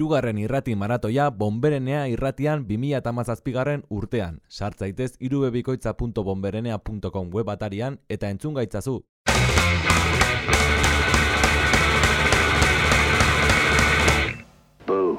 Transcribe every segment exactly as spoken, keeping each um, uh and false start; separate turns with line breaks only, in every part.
hirugarren irrati maratoia Bonberenea irratian bi mila hamazazpigarren urtean. Sartzaitez irubebikoitza puntu bonberenea puntu com web atarian eta entzun gaitzazu.
Boo.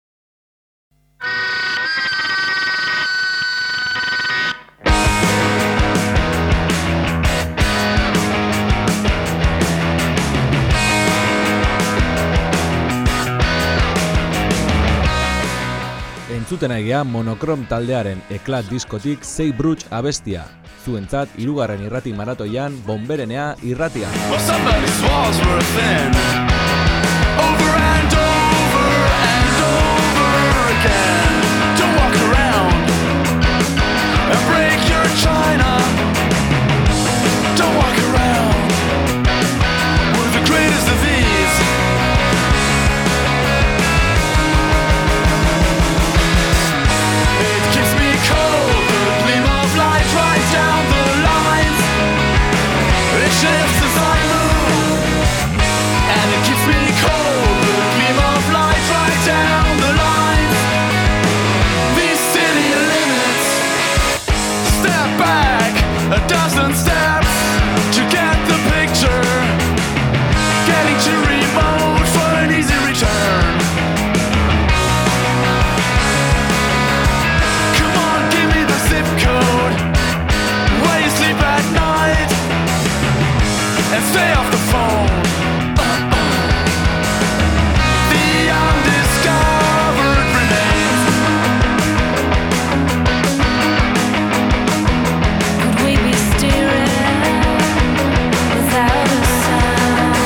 Entzuten egia Monokrom taldearen Eklat diskotik Sei Bruch abestia. Zuentzat hirugarren irrati maratoian Bonberenea irratian.
Well, somebody's walls were thin. Over and over and over again. Don't walk around and break your china. Don't walk around. We're the greatest of these. Shifts as I move, and it keeps me cold. The gleam of light right down the lines. These city limits. Step back a dozen steps to get the picture. Getting too remote for an easy return. Come on, give me the zip code where you sleep at night. And stay off the phone. Uh-uh. The undiscovered remains.
Could we be steering without a sound?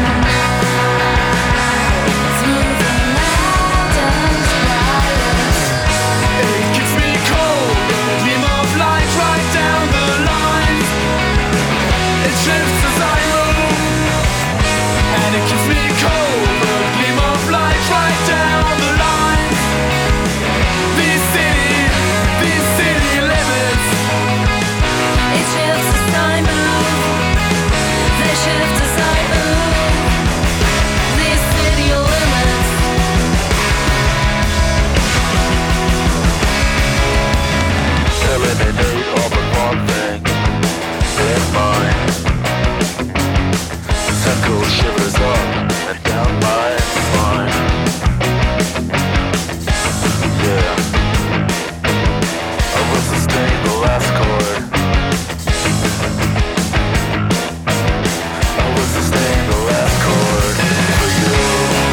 Smooth and loud and quiet.
It keeps me cold. The gleam of light right down the lines. It shifts as I and it keeps me cold, the gleam of light right down the lines. These city, these city limits.
It shifts as I move. They shift as I move. These city limits.
Eliminate all but one thing in mind. Cold shivers up and down my spine. Yeah, I will sustain the last chord. I will sustain the last chord for you.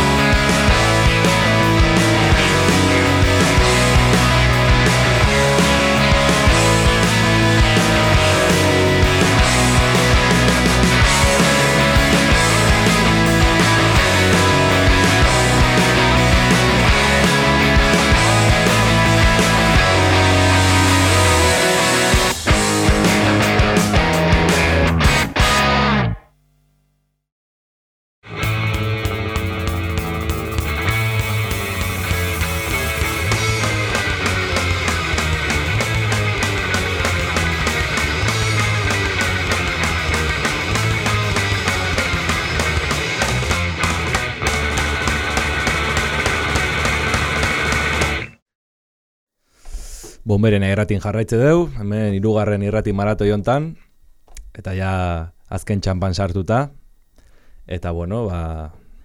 Bonberenea irratin jarraitze deu, hemen hirugarren irrati maratoi hontan, eta ja azken txampan sartuta, eta bueno, ba,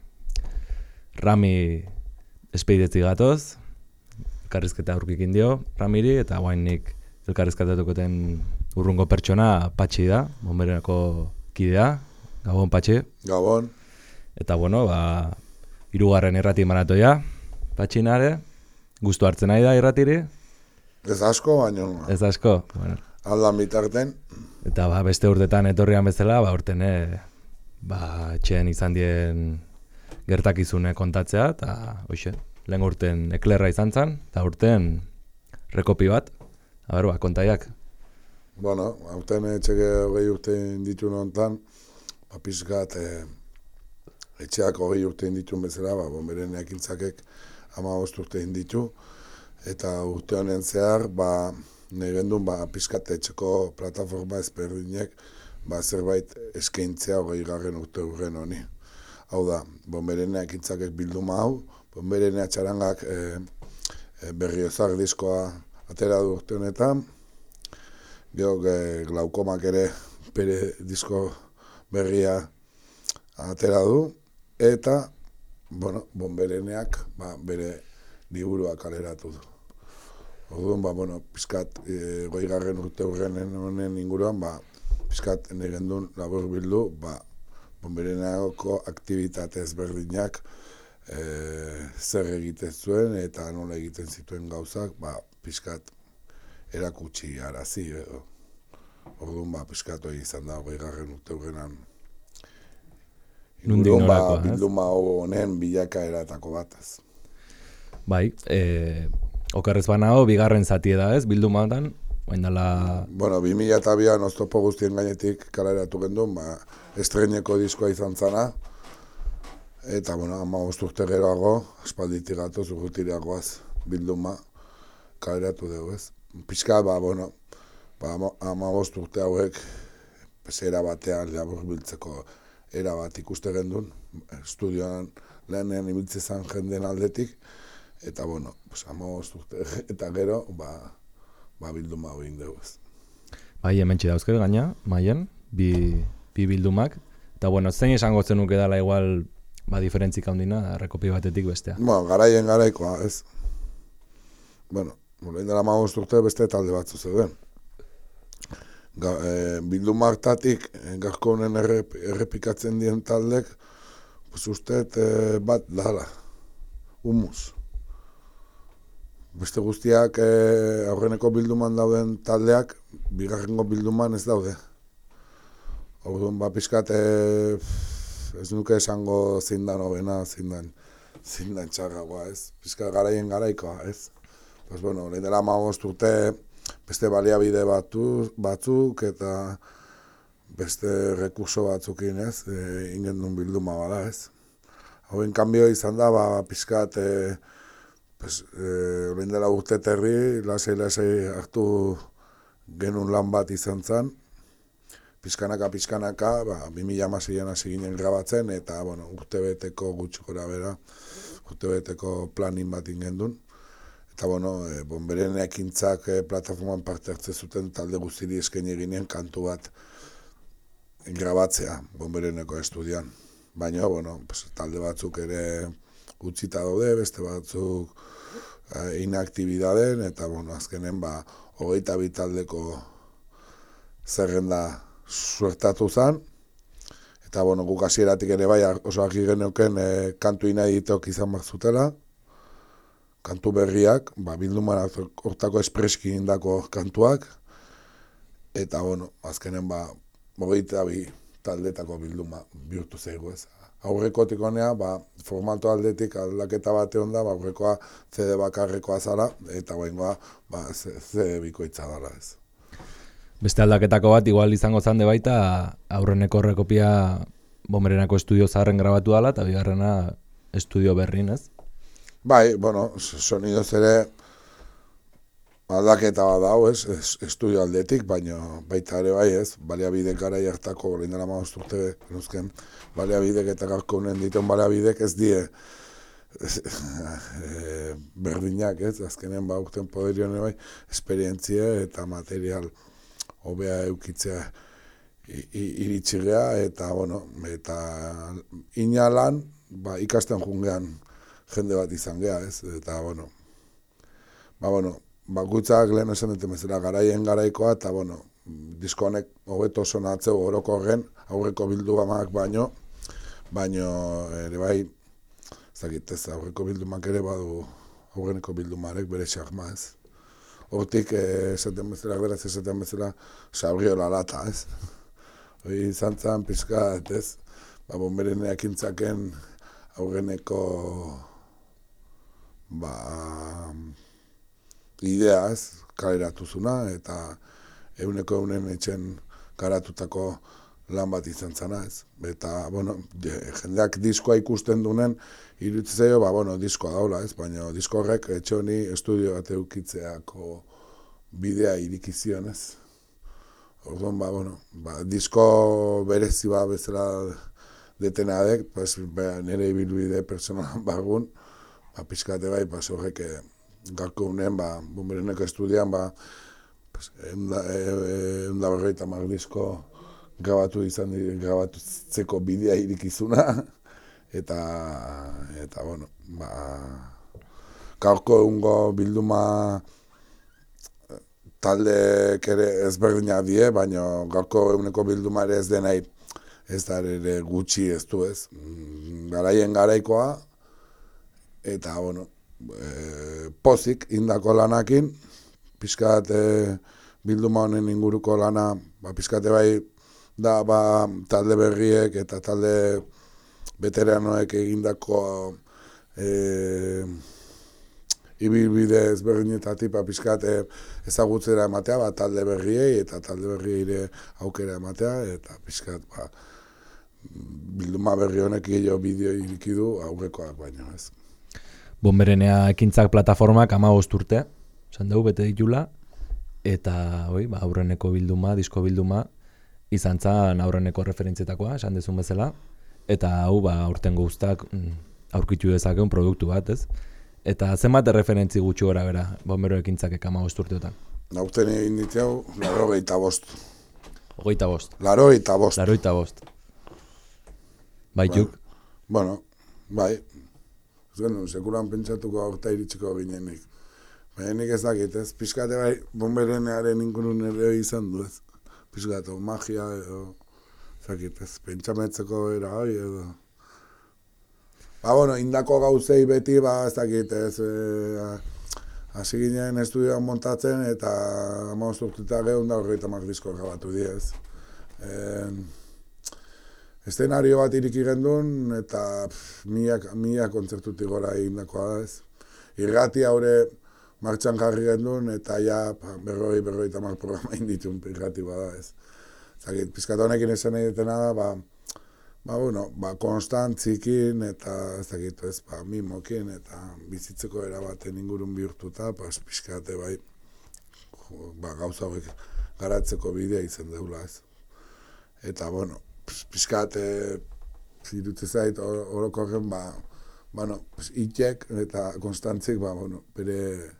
Rami espeidetzi gatoz, elkarrizketa aurkikin dio, Ramiri, eta guain nik elkarrizketatukoten urrungo pertsona Patxi da, Bonbereneko kidea, Gabon Patxi.
Gabon.
Eta bueno, ba, hirugarren irrati maratoia, Patxi nare, gustu hartzen nahi da irratiri.
Ez asko, baina...
Ez asko, bueno.
Aldan bitarten.
Eta ba, beste urtetan etorrian bezala, ba, urten e, ba, etxean izan dien gertakizune kontatzea, eta hoxe, lehen urten eklerra izan zen, eta urten rekopi bat, aber, ba, kontaiak.
Bueno, urten etxeke hogei urte inditu nontan, ba, pizkat, e, etxeak hogei urte inditu bezala, ba, Bonberenea ekiltzakek hamabost urte inditu, eta urte honen zehar, ba, nahi gendun, ba, pizkat etxeko plataforma ezberdinek, ba, zerbait eskaintzea hogei garren urte urren honi. Hau da, Bonberenea ekintzakek bilduma hau, Bonberenea txarangak e, e, berriozak diskoa atera du urte honetan. Gero e, glaukomak ere bere disko berria atera du. Eta, bueno, Bonbereneak ba, bere liburua kaleratu du. Orduan, ba, bueno, pizkat e, goigarren urte hurrenen honen inguruan, ba, pizkat negen duen labur bildu, ba, Bonbereneako aktivitate ezberdinak e, zer egiten zuen eta nola egiten zituen gauzak, ba, pizkat erakutsi arazi edo. Orduan, ba, pizkat hori izan da goigarren urte hurrenan.
Nundik
Inguruan, ba,
norakoa, ez?
bilduma honen bilakaeratako bataz.
Bai, e, okerrez banago, bigarren zatie da ez, bildumatan, oindala...
Bueno, bi mila eta bian oztopo guztien gainetik kaleratu genduen, ba, estreineko diskoa izan zana, eta, bueno, hamabost urte geroago, aspalditik gatoz, urrutiragoaz bilduma kaleratu dugu, ez. Pixka, ba, bueno, ba, hamabost urte hauek, era batean labur biltzeko era bat ikuste gendun, estudioan lehenean ibiltze zen jenden aldetik, eta, bueno, pues, hamabost urte eta gero, ba, ba bilduma hau egin dugu, ez.
Bai, hementsi dauzket gaina, maien, bi, bi bildumak, eta, bueno, zein esango zenuke dela igual, ba, diferentzik handina, errekopi batetik bestea.
Bueno, garaien garaikoa, ez. Bueno, lehen dela hamabost urte beste talde batzu zeuden. Ga, e, bilduma hartatik, e, gaurko honen errep, errepikatzen dien taldek, pues usteet e, bat dala, humus. Beste guztiak e, aurreneko bilduman dauden taldeak, bigarrengo bilduman ez daude. Orduan, ba, pixkat, e, ez nuke esango zein dan hobena, zein dan, zein dan txarragoa, ez. Pixkat garaien garaikoa, ez. Pues, bueno, lehen dela hamabost urte, beste baliabide batu, batzuk eta beste rekurso batzukin, ez, e, ingen duen bilduma bada, ez. Hauen kanbio izan da, ba, pixkat, e, pues, e, lehen dela urte terri, lasai-lasai hartu genuen lan bat izan zen, pixkanaka, pixkanaka, ba, bi mila hamaseian hasi ginen grabatzen, eta, bueno, urte beteko gutxi gora bera, urte beteko planin bat ingen duen. Eta, bueno, e, Bonbereneak ekintzak e, plataforman parte hartze zuten talde guztiri eskaini eginen kantu bat grabatzea Bonbereneko estudian. Baina, bueno, pues, talde batzuk ere utzita daude, beste batzuk e, inaktibidaden, eta, bueno, azkenen, ba, hogeita bi taldeko zerrenda suertatu zen. Eta, bueno, guk hasieratik ere bai oso argi geneuken e, kantu ineditoak izan behar zutela. Kantu berriak, ba, bilduman hortako espreski indako kantuak, eta, bueno, azkenen, ba, hogeita bi taldetako bilduma bihurtu zaigu, ez. Aurrekotik honea, ba, formato aldetik aldaketa bate onda, ba, aurrekoa C D bakarrekoa zara, eta baingoa, ba, C D bikoitza dara, ez.
Beste aldaketako bat, igual izango zande baita, aurreneko errekopia Bonbereneko estudio zaharren grabatu dela, eta bigarrena estudio berrin, ez?
Bai, bueno, sonidoz ere aldaketa bat dago, ez, estudio aldetik, baina baita ere bai, ez, baliabidek garai hartako, lehen dela hamabost urte, nuzken, baliabidek eta gaurko honen dituen baliabidek ez die e, berdinak, ez, azkenen ba urten poderion bai, esperientzia eta material hobea eukitzea iritsigea, eta, bueno, eta inalan, ba, ikasten jungean, jende bat izan gea, ez, eta, bueno, ba, bueno, bakutzak lehen esan dute bezala garaien garaikoa, eta, bueno, disko honek hobeto sonatzeu orokorren, aurreko bildumak baino, baino, ere bai, ezagitez, aurreko bildumak ere badu aurreneko bildumarek bere xarma, ez. Hortik, esaten bezala, beraz esaten bezala, sabriola lata, ez. Hori izan zan, pixka, ez, ba, Bonbereneak intzaken aurreneko ba, idea, ez, kaleratu zuna, eta euneko eunen etxen garatutako lan bat izan zana, ez. Eta, bueno, jendeak diskoa ikusten dunen, iruditzea, ba, bueno, diskoa daula, ez, baina disko horrek etxe honi estudio bat eukitzeako bidea irikizion, ez. Orduan, ba, bueno, ba, disko berezi ba bezala detenadek, pues, nire ibilbide personalan bagun, ba, pizkate bai, ba, horrek garko unen, ba, bombereneko estudian, ba, pues, eunda, eunda berreita mardisko grabatu izan, grabatzeko bidea irikizuna, eta, eta, bueno, ba, gaurko egungo bilduma taldeek ere ezberdinak die, baina gaurko eguneko bilduma ere ez denai, ez da ere gutxi ez du ez. Garaien garaikoa, eta, bueno, e, pozik indako lanakin, pixkat e, bilduma honen inguruko lana, ba, pixkate bai, da, ba, talde berriek eta talde veteranoek egindako e, ibilbide ezberdinetatik ba, pixkat e, ezagutzera ematea, ba, talde berriei eta talde berriei aukera ematea, eta pixkat ba, bilduma berri honek gehiago bideo irikidu aurrekoak baino, ez.
Bonberenea ekintzak plataformak hamabost urte, esan dugu bete ditula, eta oi, ba, aurreneko bilduma, disko bilduma, izan zan aurreneko referentzietakoa, esan dezun bezala, eta hau ba, aurtengo guztak mm, aurkitu dezakeun produktu bat, ez? Eta zenbat referentzi gutxi gora bera, bombero ekintzakek hamabost urteotan?
Aurten egin ditu, laro gehieta bost.
Hogeita bost.
Laro gehieta bost.
Laro gehieta bost. Baituk?
Bueno, bai. Ez genuen, sekuran pentsatuko aurta iritsiko ginenik. Baina nik ez dakit, ez? Pixkate bai, bomberenearen ingurun ere izan du, ez? Pixkatu, magia edo, zakit, ez, pentsametzeko era hori edo. Ba, bueno, indako gauzei beti, ba, ez dakit, ez, e, hasi ginen estudioan montatzen eta hamabost urtetan gehun da horreita mardisko grabatu diez. E, Estenario bat iriki gendun eta mila, mila kontzertutik gora egindakoa da, ez. Irrati haure martxan jarri gendun, eta ja, berroi, berroi tamar programa inditun irrati bada, ez. Zagit, pizkat honekin esan nahi dutena da, ba, ba, bueno, ba, konstantzikin, eta, ez dakit, ez, ba, mimokin, eta bizitzeko erabaten ingurun bihurtuta, ba, pizkate, bai, jo, ba, gauza horiek garatzeko bidea izan deula, ez. Eta, bueno, pizkate, irutze zait, orokorren, ba, bueno, itek eta konstantzik, ba, bueno, bere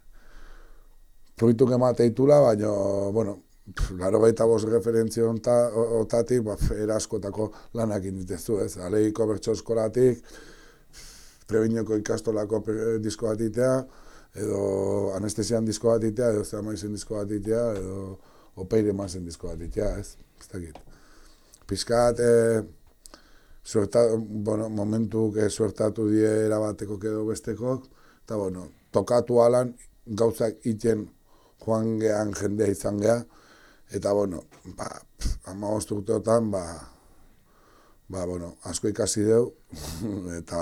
fruituk emate itula, baina, bueno, laro gaita bost referentzio otatik, ba, eraskotako lanak inditezu, ez? Aleiko bertso eskolatik, Trebinoko ikastolako disko bat itea, edo anestesian disko bat itea, edo Zeramaizen disko bat itea, edo Opeire Mazen disko bat itea, ez? Ez dakit. Pizkat, eh, Suerta, bueno, momentu que suertatu die erabateko edo bestekok, eta bueno, tokatu alan gauzak iten joan gehan jendea izan geha, eta bueno, ba, hamabost urteotan, ba, ba, bueno, asko ikasi deu, eta,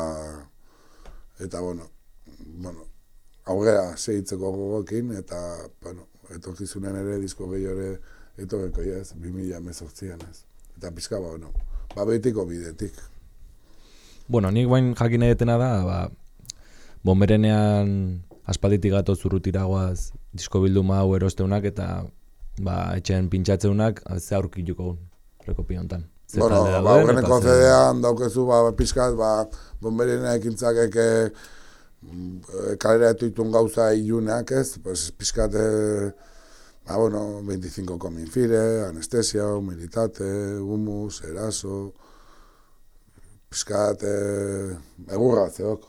eta bueno, bueno, aurrera segitzeko gogokin, eta, bueno, etorkizunen ere, disko gehiago ere, etorreko ez, bi mila hemezortzian ez. Eta pizka, ba, bueno, ba, betiko bidetik.
Bueno, nik bain jakin edetena da, ba, bonberenean aspalditik gato zurrutiragoaz disko bilduma hau erosteunak eta ba, etxen pintxatzeunak ze aurkituko rekopi hontan.
Bueno, ba, horreneko C D-an daukezu, ba, pizkat, ba, bonberenea ekintzakek e, kalera etuitun gauza ilunak, ez? Pues, pizkat, e, ba, bueno, veinticinco Cominfire, Anestesia, Humilitate, Humus, Eraso, pizkat, e, egurra zeok.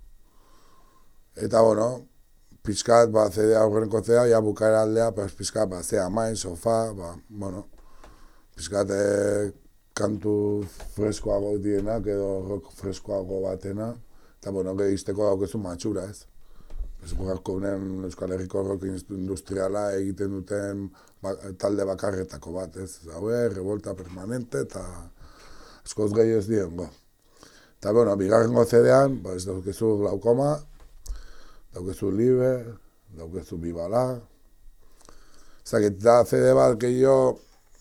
Eta, bueno, pizkat, ba, C D aurreneko C D, ja bukaera aldea, pues, pizkat, ba, zea main, sofa, ba, bueno, pizkat, e, kantu freskoago dienak, edo rock freskoago batena, eta, bueno, gehizteko daukezu matxura, ez? Gaurko unen Euskal Herriko rock industriala egiten duten ba, talde bakarretako bat, ez? Haue, revolta permanente eta askoz gehi ez diongo. Eta, bueno, bigarrengo C D-an, ba, ez daukezu Glaukoma, daukezu Libe, daukezu Bibala. Zagit, da C D bat gehiago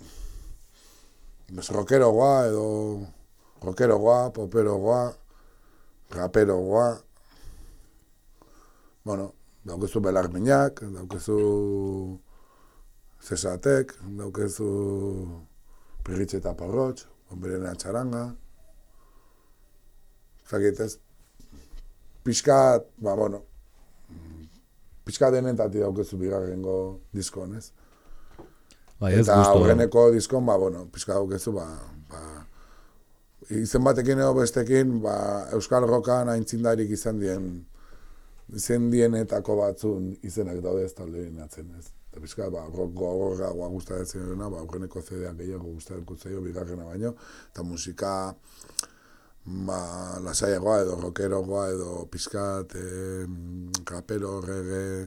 bez rockerogoa edo rockerogoa, poperogoa, raperogoa. Bueno, daukezu Belarminak, daukezu Cesatek, daukezu Pirritxe eta Porrotx, Bonberenea txaranga. Zagit ez, pixkat, ba, bueno, pixkat denetatik daukezu bigarrengo diskon, ez?
Bai, ez
Eta
gusto.
aurreneko diskon, ba, bueno, pixkat daukezu, ba, ba, izen batekin edo bestekin, ba, Euskal Rokan aintzindarik izan dien, izen dienetako batzun izenak daude ez talde atzen, ez? Eta pixkat, ba, rock gogorra gustatzen dena, ba, aurreneko C D-ak gehiago gustatzen zaio bigarrena baino, eta musika, ba, lasaiagoa edo rockerogoa edo pixkat, eh, rapero, reggae,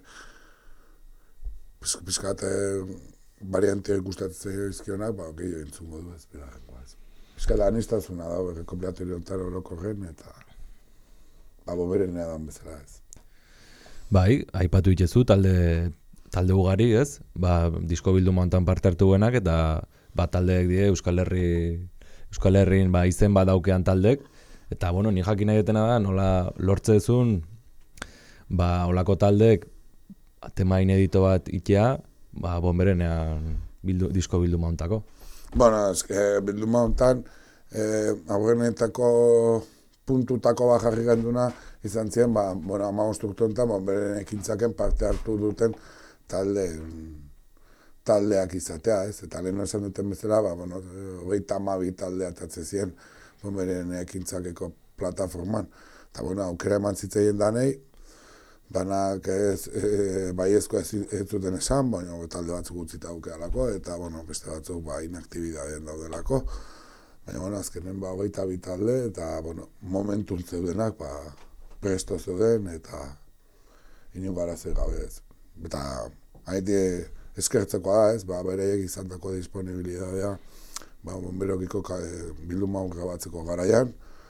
pixkat, eh, variante gustatzen izkionak, ba, gehiago entzungo du ez, bigarrengoa ez. Pixkat, anistazuna da, errekopilatori ontar orokorren, eta, ba, boberenea dan bezala ez.
Bai, aipatu itzezu talde talde ugari, ez? Ba, disko bilduma hontan parte hartu buenak eta ba taldeek die Euskal Herri Euskal Herrin ba izen bat daukean taldek eta bueno, ni jakin nahi dutena da nola lortze duzun ba holako taldek tema inedito bat itea, ba Bonberenean bildu, disko bilduma hontako.
Bueno, eske bilduma hontan eh aurrenetako puntutako bat jarri genduna izan ziren, ba, bueno, hamabost urte honetan, Bonberen ekintzaken parte hartu duten talde, taldeak izatea, ez? Eta lehen esan duten bezala, ba, bueno, hogeita hamabi taldea atatze ziren Bonberen ekintzakeko plataforman. Eta, bueno, aukera eman zitzaien danei, banak ez, e, baiezko ez, ez zuten esan, baina talde batzuk utzita aukealako, eta, bueno, beste batzuk, ba, inaktibidadean daudelako. Baina, bueno, azkenen, ba, hogeita bi talde, eta, bueno, momentun zeudenak, ba, presto zeuden, eta inungo arazo gabe ez. Eta, haiti eskertzekoa da, ez, ba, bereiek izandako disponibilidadea, ba, Bonberokiko bilduma hau batzeko garaian,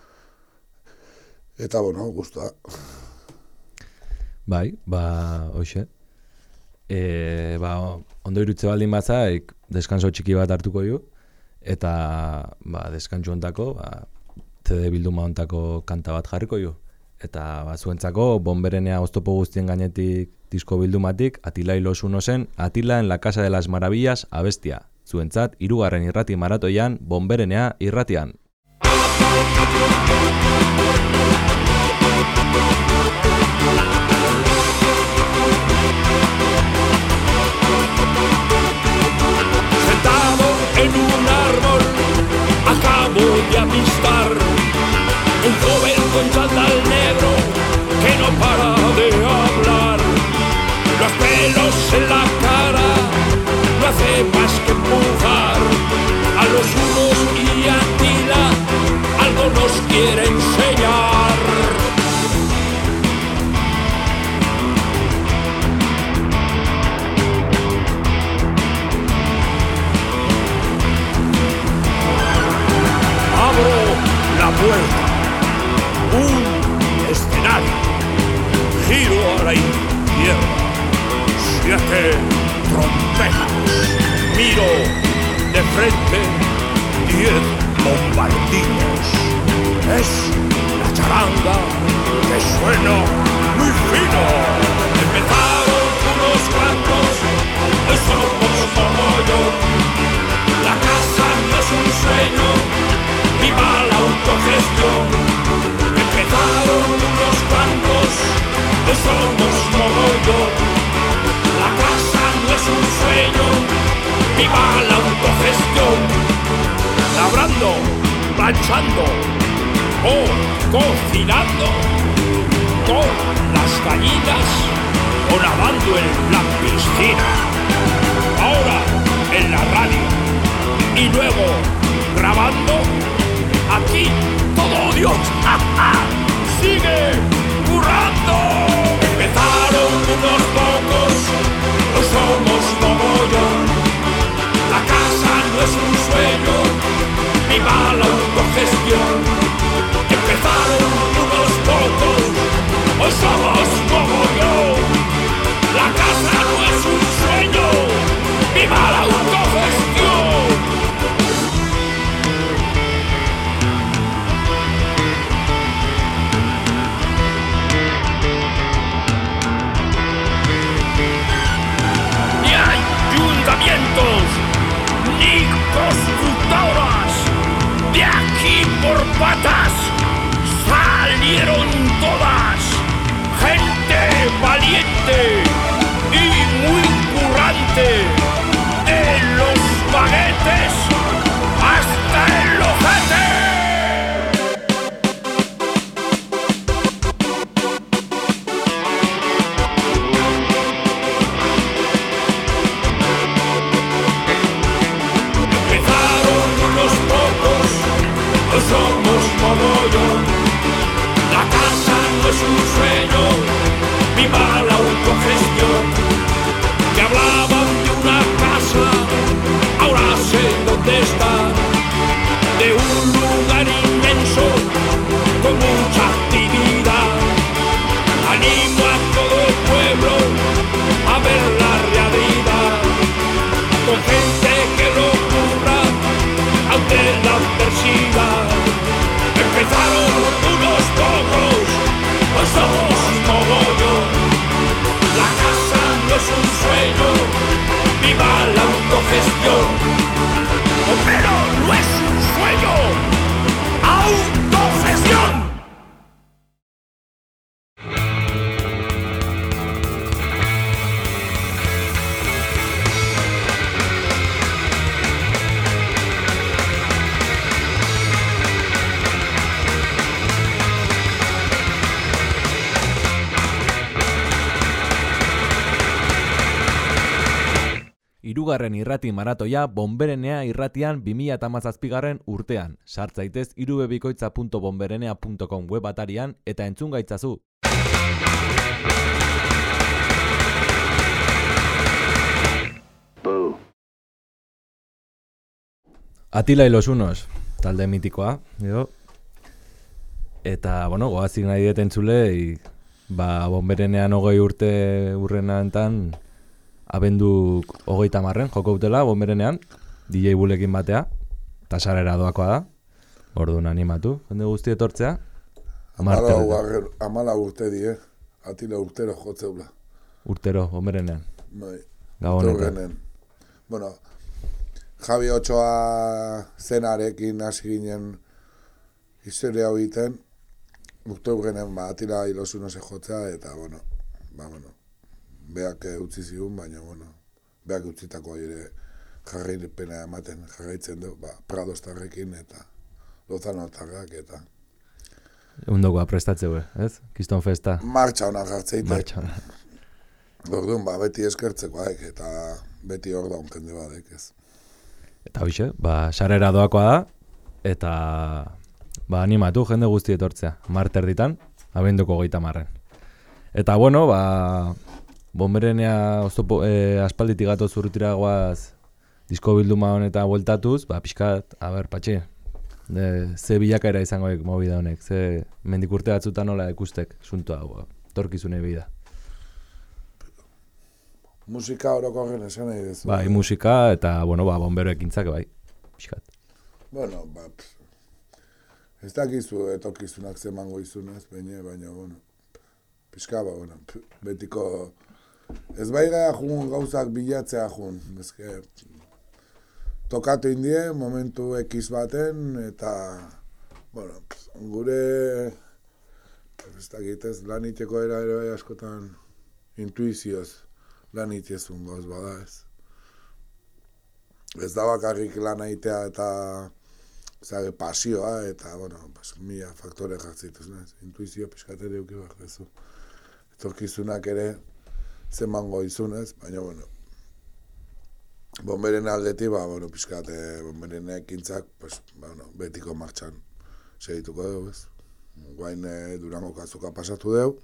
eta, bueno, guztua.
Bai, ba, hoxe. E, ba, ondo irutze baldin bazaik, deskanso txiki bat hartuko du, eta, ba, deskantsu hontako, ba, C D bilduma hontako kanta bat jarriko du. Eta, ba, zuentzako, Bonberenea oztopo guztien gainetik disko bildumatik, Atila Ilosuno zen, Atila en la Casa de las Maravillas abestia. Zuentzat, hirugarren irrati maratoian, Bonberenea irratian.
Sentado en un árbol, acabo de avistar un joven con chándal negro que no para de hablar. Los pelos en la cara no hace más que empujar a los unos y a Atila algo nos quiere enseñar. Abro la puerta, un escenario, giro a la izquierda, siete trompetas, miro de frente, diez bombardillos. Es la charanga que suena muy fino. Empezaron unos cuantos, hoy somos mogollón. La casa no es un sueño, viva la autogestión. Empezaron unos cuantos, hoy somos mogollón. La casa no es un sueño, viva la autogestión. Labrando, planchando o cocinando, con las gallinas o nadando en la piscina. Ahora en la radio y luego grabando, aquí todo Dios, ¡ja, ja! Sigue currando. Empezaron unos pocos, no somos mogollón. La casa no es un sueño, viva la autogestión. Empezaron unos pocos, hoy somos mogollón. La casa no es un sueño, viva la autogestión. persigan. Empezaron unos pocos, hoy somos un mogollón. La casa no es un sueño, viva la autogestión. Pero no es un sueño, autogestión.
Hirugarren irrati maratoia Bonberenea irratian bi mila hamazazpigarren urtean. Sart zaitez irubebikoitza punto bonberenea punto com web atarian eta entzun gaitzazu.
Boo.
Atila y los unos, talde mitikoa, edo. Eta, bueno, goazik nahi deten entzulei, ba, Bonberenean hogei urte urrena enten, abendu hogeita marren, joko utela, Bonberenean, D J Bulekin batea, eta sarera doakoa da, orduan animatu, jende guzti etortzea.
Amala urte die, Atila urtero jotzeula.
Urtero, Bonberenean.
Bai,
Gabonetan.
Bueno, Javi Otsoa zenarekin hasi ginen historia hau egiten, urte urgenen, ba, Atila ilosunose jotzea, eta, bueno, ba, bueno, beak utzi zigun, baina, bueno, beak utzitako ere jarraipena ematen jarraitzen du, ba, Pradostarrekin eta Lozanotarrak eta...
Undokoa prestatzeu, ez? Kiston festa.
Martxa hona jartzeitek.
Martxa hona.
Orduan, ba, beti eskertzeko haek, eta beti hor da onkende badek, ez.
Eta hoxe, ba, sarera doakoa da, eta ba, animatu jende guzti etortzea. Marter ditan, abenduko hogeita marren. Eta, bueno, ba, Bonberenea oztopo, eh, aspalditik gatoz urrutira guaz disko bilduma honetan bueltatuz, ba, pixkat, a ber, patxi, de, ze bilakaera izangoek movida honek, ze mendik urte batzutan nola ikustek, suntua, ba, torkizune bida.
Musika orokorren esan nahi dezu.
Bai, musika eta, bueno, ba, bombero ekintzak, bai, pixkat.
Bueno, ba, pff, ez dakizu etorkizunak zemango izunez, baina, baina, bueno, pixka, ba, bueno, pff, betiko, ez bai gara jun gauzak bilatzea jun, ezke, tokatu indie, momentu ekiz baten, eta, bueno, pff, gure, ez dakitez, lan iteko era ere bai askotan intuizioz lan itezun gauz bada ez. Ez da bakarrik lan aitea eta zare, pasioa eta, bueno, pues, mila faktore jartzituz, nez? Intuizio pixkateri euki behar dezu. Etorkizunak ere zemango izunez, baina, bueno, Bonberen aldeti, ba, bueno, pixkate, Bonberen ekintzak, pues, ba, bueno, betiko martxan segituko dugu, ez? Guain eh, Durango kazuka pasatu dugu.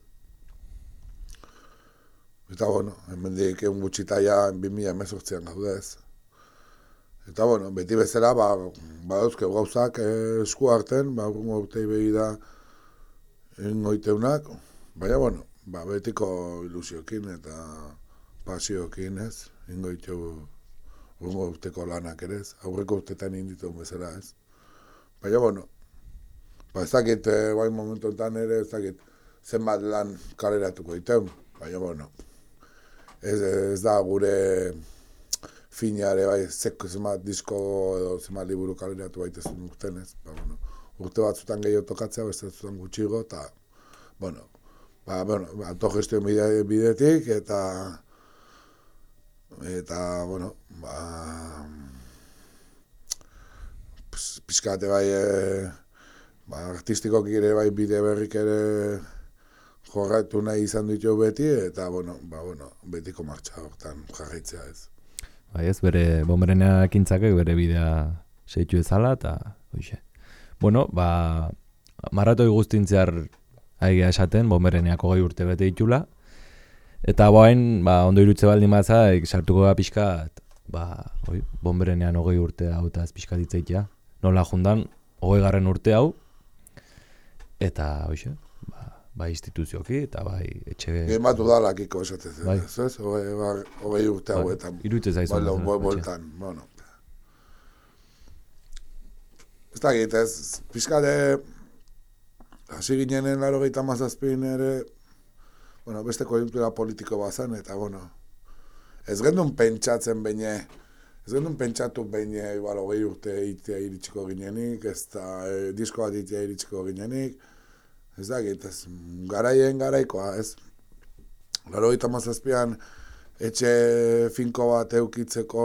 Eta, bueno, hemendik egun gutxitaia bi mila hemezortzian gaude ez. Eta, bueno, beti bezala, ba, badauzke gauzak eh, esku harten, ba, urrungo urtei behi da ingoiteunak, baina, bueno, ba, betiko ilusiokin eta pasiokin ez, ingoiteu urrungo urteko lanak ere ez, aurreko urtetan indituen bezala ez. Baina, bueno, ba, ez dakit, eh, bain momentu enten ere, ez dakit, zenbat lan kaleratuko iteun, baina, bueno, ez, ez da gure finare, bai, zeko zenbat disko edo zenbat liburu kaleratu baitezun urten ez, ba, bueno, urte batzutan gehiago tokatzea, beste batzutan gutxigo, eta, bueno, ba, bueno, autogestio bide, bidetik, eta, eta, bueno, ba, pizkate bai, e, ba, artistikoki ere bai bide berrik ere jorratu nahi izan ditu beti, eta, bueno, ba, bueno, betiko martxa hortan jarraitzea ez.
Bai ez, bere Bonberenea ekintzakek bere bidea seitu ezala, eta hoxe. Bueno, ba, maratoi guztintzear aigia esaten, Bonbereneako hogei urte bete ditula, eta bain, ba, ondo irutze baldin bazaik, sartuko da pixkat, ba, oi, Bonberenean hogei urte hau eta ez pixkat itzaitea. Nola jundan, hogei garren urte hau, eta, hoxe, ba, bai instituzioki eta bai etxe...
Gematu dalakiko esatez,
bai.
ez? Hogei urte hauetan.
Irutze zaizu.
Bai, boltan, bueno. Ez ez dakit, ez, pixkate, hasi ginenen laro gehieta mazazpin ere, bueno, beste konjunktura politiko bazan, eta, bueno, ez gendun pentsatzen baina, ez gendun pentsatu baina, igual, hogei urte itea iritsiko ginenik, ez da, e, disko bat itea iritsiko ginenik, ez dakit, ez, garaien garaikoa, ez, laro gehieta mazazpian, etxe finko bat eukitzeko,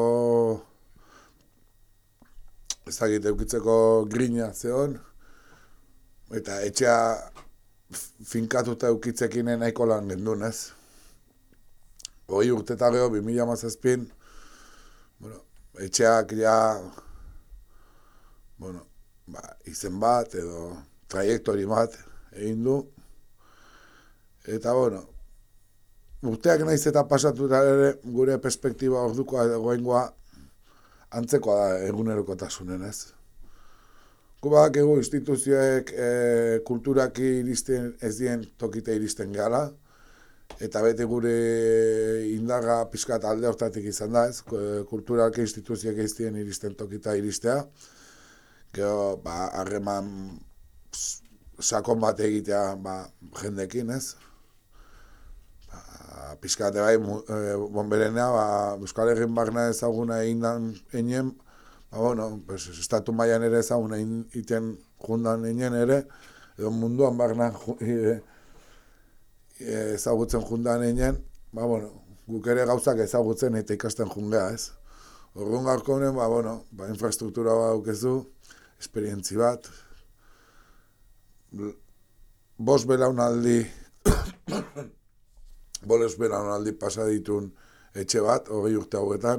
ez dakit, eukitzeko grina zeon, eta etxea finkatuta eukitzekin nahiko lan gendun, ez. Hoi urte eta geho, bi mila hamazazpin, bueno, etxeak ja, bueno, ba, izen bat edo trajektori bat egin du, eta, bueno, urteak naiz eta pasatu ere gure perspektiba ordukoa goengoa antzekoa da egunerokotasunen, ez. Gu badakigu instituzioek e, kulturaki iristen ez dien tokite iristen gala, eta beti gure indarra pixkat alde hortatik izan da, ez. Kulturaki instituzioek ez dien iristen tokita iristea, gero, ba, harreman sakon bat egitea, ba, jendekin, ez. Pizkate bai, e, bonberenea, ba, Euskal Herrin barna ezaguna egin einen, ba, bueno, pues, estatu mailan ere ezaguna iten jundan einen ere, edo munduan barna e, e, ezagutzen jundan einen, ba, bueno, guk ere gauzak ezagutzen eta ikasten jungea, ez. Orduan gaurko honen, ba, bueno, ba, infrastruktura bat daukezu, esperientzi bat, bost belaunaldi, Boles belaunaldi pasa ditun etxe bat, hogei urte hauetan.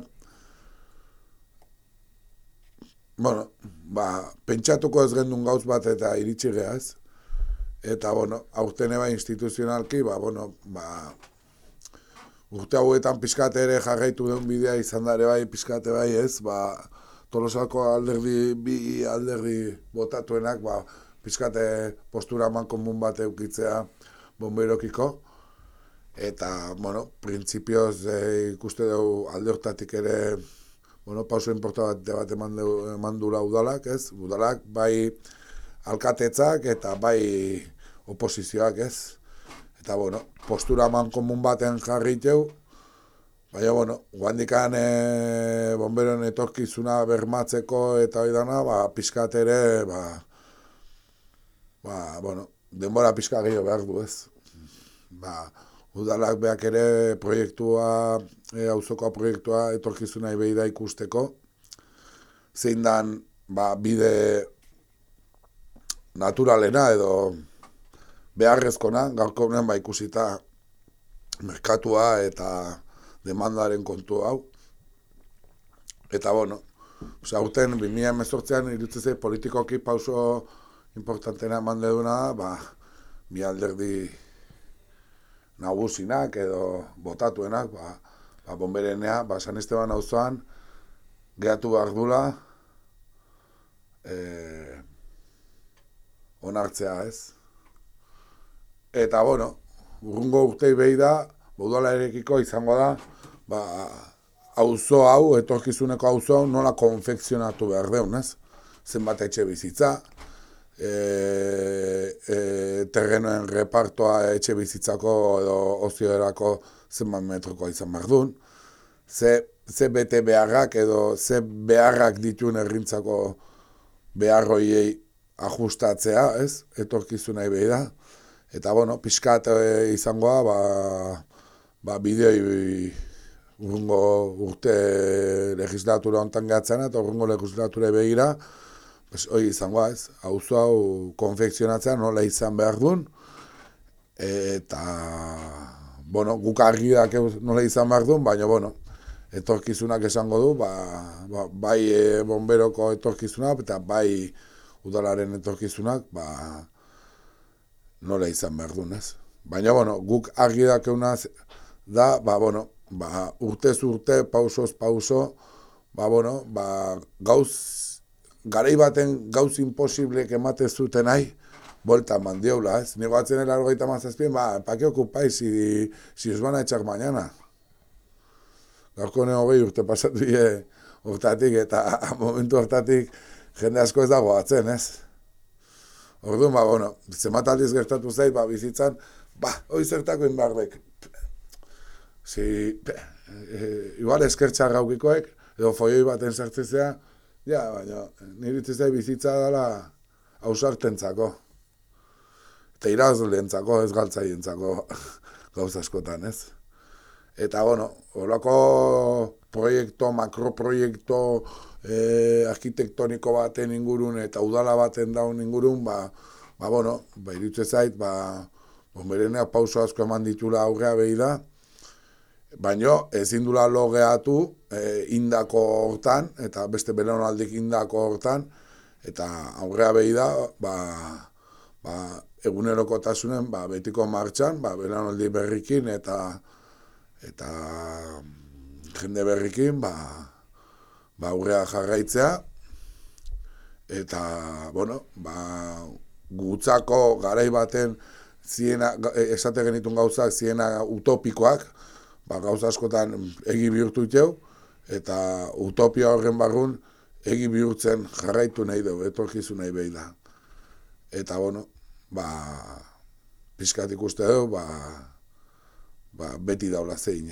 Bueno, ba, pentsatuko ez gendun gauz bat eta iritsi geaz. Eta, bueno, aurten eba instituzionalki, ba, bueno, ba, urte hauetan pixkate ere jarraitu den bidea izan dare bai, pixkate bai ez, ba, Tolosako alderdi, bi alderdi botatuenak, ba, pixkate postura mankomun bat eukitzea bomberokiko. Eta, bueno, printzipioz e, ikuste dugu alde hortatik ere, bueno, pauso importante bat eman, eman dula udalak, ez? Udalak, bai alkatetzak eta bai oposizioak, ez? Eta, bueno, postura man komun baten jarriteu, baina, bueno, guandikan e, bomberoen etorkizuna bermatzeko eta hori dana, ba, pixkat ere, ba, ba, bueno, denbora pixka gehiago behar du, ez? Ba, Udalak beak ere proiektua, e, auzokoa proiektua etorkizuna ibei da ikusteko. Zein dan, ba, bide naturalena edo beharrezkona, gaurko honen ba ikusita merkatua eta demandaren kontu hau. Eta, bueno, aurten bi mila hemezortzian iruditzen zait politikoki pauso importantena eman duduna, ba, bi alderdi nagusinak edo botatuenak, ba, ba bonberenea, ba, San Esteban auzoan geratu behar dula e, onartzea, ez. Eta, bueno, urrungo urtei behi da, udala erekiko izango da, ba, auzo hau, etorkizuneko auzo hau nola konfekzionatu behar deun, ez. Zenbat etxe bizitza, E, e, terrenoen repartoa etxe bizitzako edo ozioerako zenbat metrokoa izan behar duen, ze, ze bete beharrak edo ze beharrak dituen errintzako beharroiei ajustatzea, ez, etorkizuna behi da, eta, bueno, pixkat e, izangoa, ba, ba bideoi urrungo urte legislatura hontan gehatzen, eta urrungo legislatura begira, pues, hoi izangoa ez, auzo hau konfekzionatzea nola izan behar duen, eta, bueno, guk argi dakeu nola izan behar duen, baina, bueno, etorkizunak esango du, ba, ba, bai e, bomberoko etorkizunak, eta bai udalaren etorkizunak, ba, nola izan behar duen, ez. Baina, bueno, guk argi dakeuna da, ba, bueno, ba, urtez urte, pausoz pauso, ba, bueno, ba, gauz, garai baten gauz imposiblek emate zuten nahi, bolta mandiola, ez? Nigo atzen el argoita mazazpien, ba, pa que ocupáis si, si os van a echar mañana? Gaurko hone hogei urte pasatu die hortatik, eta momentu hortatik jende asko ez dago atzen, ez? Orduan, ba, bueno, zemat aldiz gertatu zait, ba, bizitzan, ba, hoi zertako inbardek. Si, e, igual eskertxa gaukikoek, edo foioi baten sartzezea, ja, baina, nire itzizai bizitza dela ausartentzako. Eta irazlentzako, ez galtzaientzako gauz askotan, ez? Eta, bueno, horako proiektu, makroproiektu, eh, arkitektoniko baten ingurun eta udala baten daun ingurun, ba, ba bueno, ba, irutze zait, ba, bonberenea pauso asko eman ditula aurrea behi da, baina ezin dula lo gehatu eh, indako hortan, eta beste belaunaldik indako hortan, eta aurrea behi da, ba, ba, egunerokotasunen ba, betiko martxan, ba, belaunaldi berrikin eta eta jende berrikin, ba, ba aurrea jarraitzea, eta, bueno, ba, gutzako garai baten ziena, esate genitun gauzak, ziena utopikoak, ba, gauza askotan egi bihurtu iteu, eta utopia horren barrun egi bihurtzen jarraitu nahi dugu, etorkizu nahi behi da. Eta, bueno, ba, pixkat ikuste dugu, ba, ba, beti daula zeine.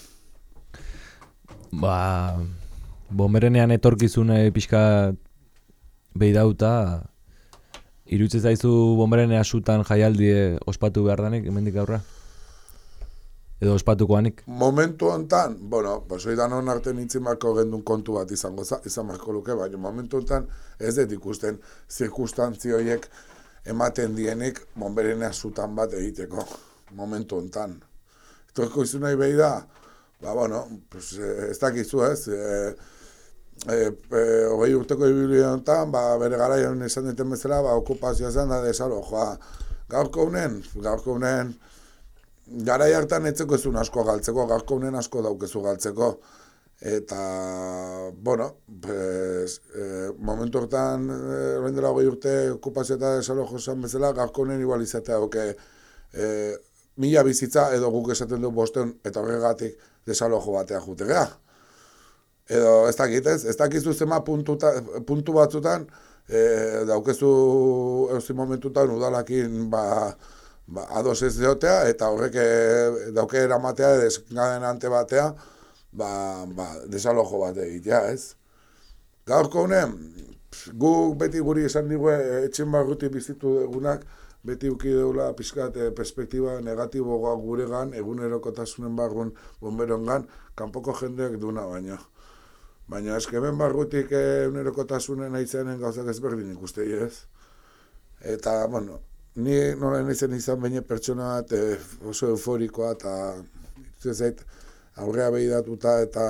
Ba, bomberenean etorkizune pixka behi dauta, irutze zaizu bomberenea sutan jaialdie ospatu behar danik, hemendik aurra? Edo ospatukoanik?
Momentu hontan, bueno, basoi danon arte nintzen marko gendun kontu bat izango izan marko luke, baina momentu hontan ez dut ikusten zirkustantzio horiek ematen dienik bomberenea sutan bat egiteko, momentu hontan. Etorko izu nahi behi da, ba, bueno, pues, ez dakizu ez, e, e, e, hogei urteko ibilia honetan, ba, bere garaian esan duten bezala, ba, okupazioa zen da desalojoa. Gaurko unen, gaurko unen, garai hartan etzeko ezun asko galtzeko, gaurko unen asko daukezu galtzeko. Eta, bueno, pues, e, momentu hortan, orain dela hogei urte okupazioa eta desalojo zen bezala, gaurko unen igual izatea, oke, e, mila bizitza edo guk esaten du bosteun eta horregatik desalojo batea jutegea. Edo ez dakit ez, ez dakizu zema puntuta, puntu batzutan, e, daukezu eusin momentutan udalakin ba, ba, ados ez deotea eta horrek e, dauke eramatea desgaden ante batea ba, ba, desalojo bat egitea ez. Gaurko honen, guk beti guri esan digu etxen barruti bizitu egunak, beti uki deula pixkat perspektiba negatiboa guregan, egunerokotasunen barrun bomberongan, kanpoko jendeak duna baino. Baina eskemen barrutik egunerokotasunen aizanen gauzak ezberdin ikustei ez. Eta, bueno, ni nola naizen izan baina pertsona bat e, oso euforikoa eta ez zait aurrea behidatuta eta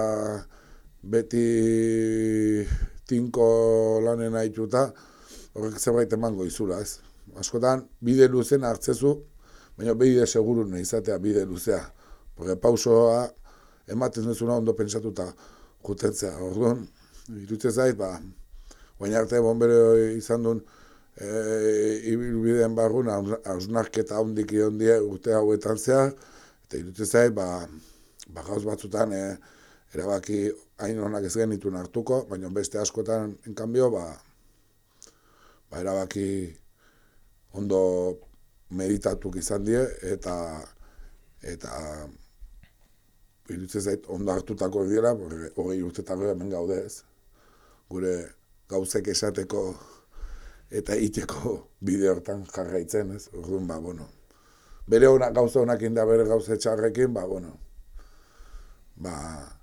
beti tinko lanen aituta, horrek zerbait emango izula ez. Askotan, bide luzen hartzezu, baina bide seguru nahi izatea bide luzea. Porque pausoa ematen duzuna ondo pentsatuta jutentzea. Orduan, irutze zait, ba, baina arte bombero izan duen e, ibilbideen barrun hausnarketa hondik iondie urte hauetan zehar, eta irutze zait, ba, ba gauz batzutan e, erabaki hain honak ez genitun hartuko, baina beste askotan, enkanbio, ba, ba erabaki ondo meditatuk izan die, eta eta irutze zait ondo hartutako dira, hogei urtetako hemen gaude ez. Gure gauzek esateko eta iteko bide hortan jarraitzen ez. Orduan, ba, bueno, bere ona, gauza honak inda bere gauza txarrekin, ba, bueno, ba,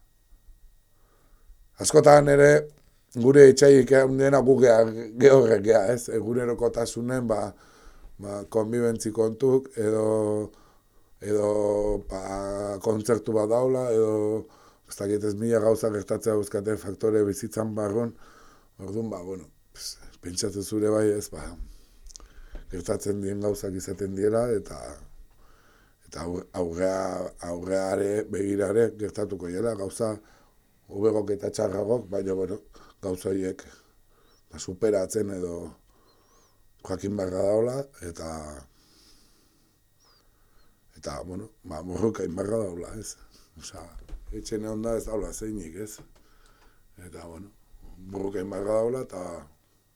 askotan ere, gure itxaik handiena gu gehorrek geha ez. Egunerokotasunen, ba, ba, konbibentzi kontuk, edo, edo ba, kontzertu bat daula, edo ez dakit ez mila gauza gertatzea euskate faktore bizitzan barron, orduan, ba, bueno, pentsatzen zure bai ez, ba, gertatzen dien gauzak izaten diela, eta eta aurrea, aurreare, begirare gertatuko dela, gauza hobegok eta txarragok, baina, bueno, gauza horiek ba, superatzen edo joakin barra daula, eta eta, bueno, ba, morruka inbarra daula, ez? Osa, etxene onda ez daula zeinik, ez? Eta, bueno, morruka inbarra daula, eta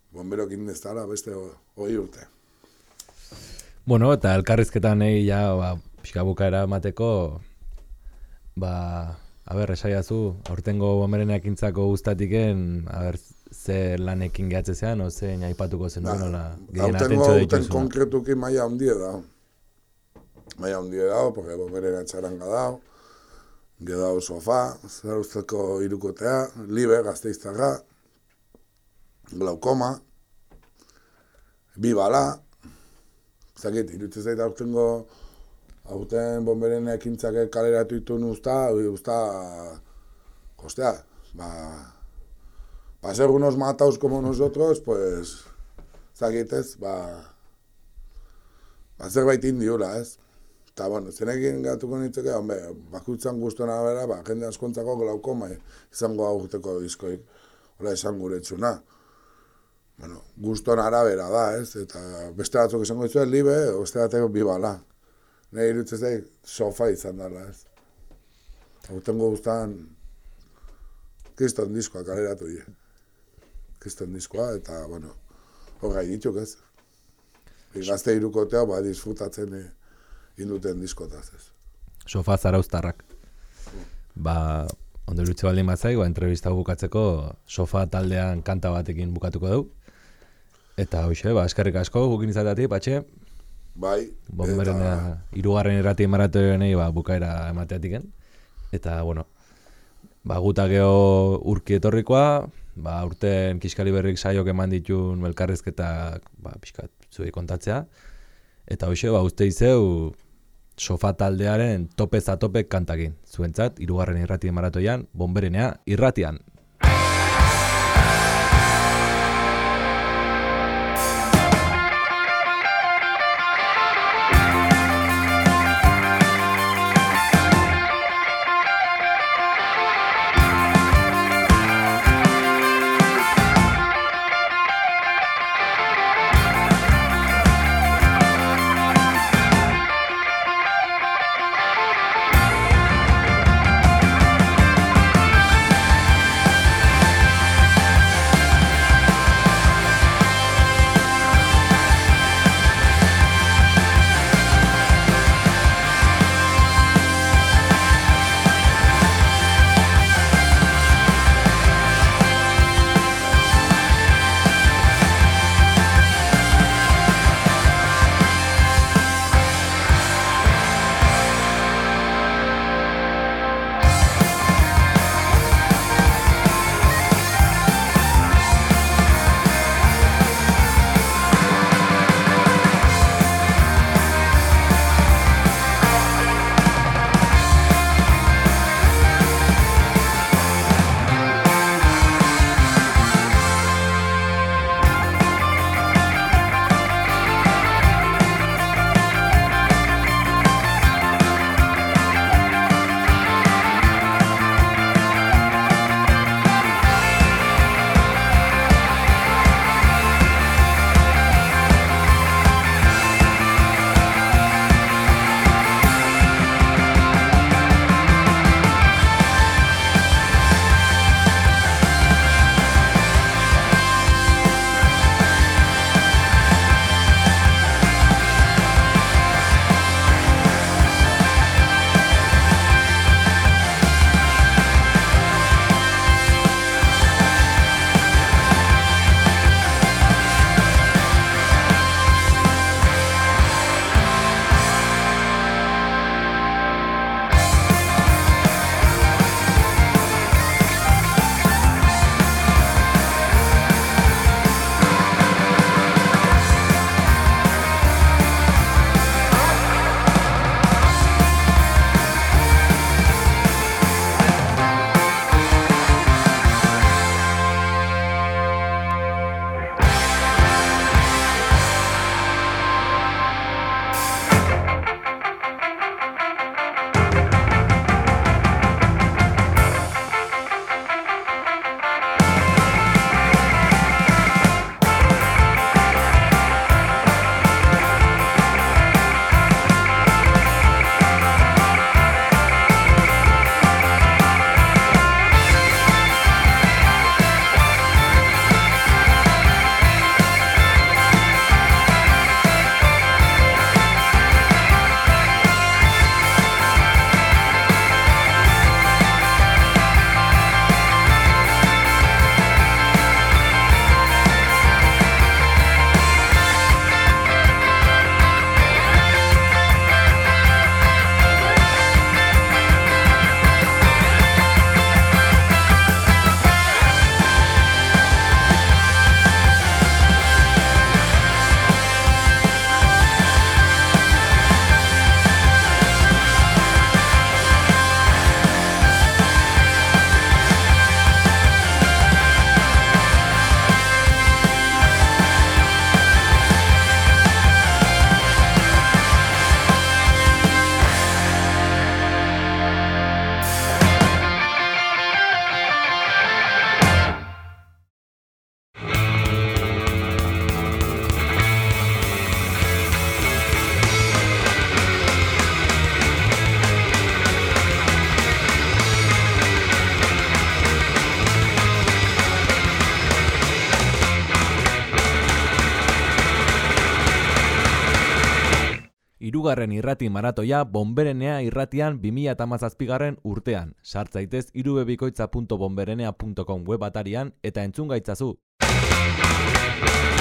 bomberokin ez dara beste hogei urte.
Bueno, eta elkarrizketan nahi ja, ba, pixka bukaera emateko, ba, a ber, esaiazu, aurtengo bomberen ekintzako guztatiken, a ber, ze lanekin gehatze zean, o ze aipatuko zen
Ba,
nola, gehien
aurtengo
atentxo
aurten
dituzuna.
konkretuki maila handie da. Maila handie da, porque bomberen atxaranga da, gedao sofa, zer usteko irukotea, libe, gazteiztarra, glaukoma, bibala, zakit, irutzen zait aurtengo, aurten bomberen ekintzak kaleratu itun usta, usta, hostia, ba, pa ser unos mataos como nosotros, pues, zakitez, ba, ba zerbait indiula, ez? Eta, bueno, zenekin gatuko nintzeke, hombre, bakutzan guztona bera, ba, jende askontzako glaukoma izango aurteko diskoik, hola esan gure txuna. Bueno, guzton arabera da, ez? Eta beste batzuk izango ditu libe, beste batzuk bibala. Nahi irutzez da, sofa izan dela, ez? Aurtengo guztan, kriston diskoa kaleratu die. Kriston diskoa, eta, bueno, horra dituk, ez? Gazte irukotea, ba, disfrutatzen eh, induten diskotaz, ez?
Sofa zarauztarrak. Ba, ondo lutze baldin bazai, ba, entrevista bukatzeko sofa taldean kanta batekin bukatuko dugu. Eta hoxe, ba, eskerrik asko gukin izateatik, patxe,
Bai,
bomberen
eta,
irugarren irrati maratoionei ba, bukaera emateatiken. Eta, bueno, ba, guta geho urki etorrikoa, ba, urten Kiskali Berrik saiok eman ditun elkarrizketak, ba, pixkat zuei kontatzea. Eta hoxe, ba, uste izeu sofa taldearen topez a tope kantakin. Zuentzat, irugarren irrati maratoian, bomberenea irratian.
Thank
Hirugarren irrati maratoia Bonberenea irratian bi mila hamazazpigarren urtean. Sartzaitez irubebikoitza puntu bonberenea puntu com web atarian eta entzun gaitzazu.